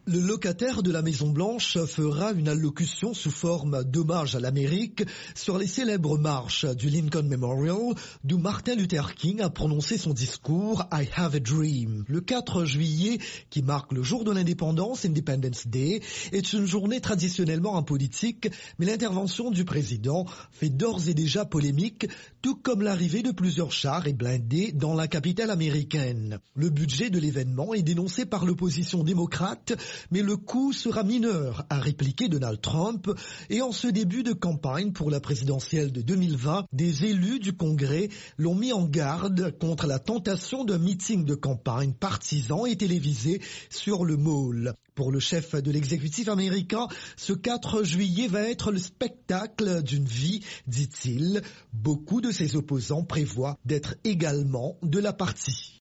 Le locataire de la Maison-Blanche fera une allocution sous forme d'hommage à l'Amérique sur les célèbres marches du Lincoln Memorial d'où Martin Luther King a prononcé son discours I Have a Dream. Le 4 juillet, qui marque le jour de l'indépendance, Independence Day, est une journée traditionnellement apolitique, mais l'intervention du président fait d'ores et déjà polémique, tout comme l'arrivée de plusieurs chars et blindés dans la capitale américaine. Le budget de l'événement est dénoncé par l'opposition démocrate, mais le coût sera mineur, a répliqué Donald Trump. Et en ce début de campagne pour la présidentielle de 2020, des élus du Congrès l'ont mis en garde contre la tentation d'un meeting de campagne partisan et télévisé sur le Mall. Pour le chef de l'exécutif américain, ce 4 juillet va être le spectacle d'une vie, dit-il. Beaucoup de ses opposants prévoient d'être également de la partie.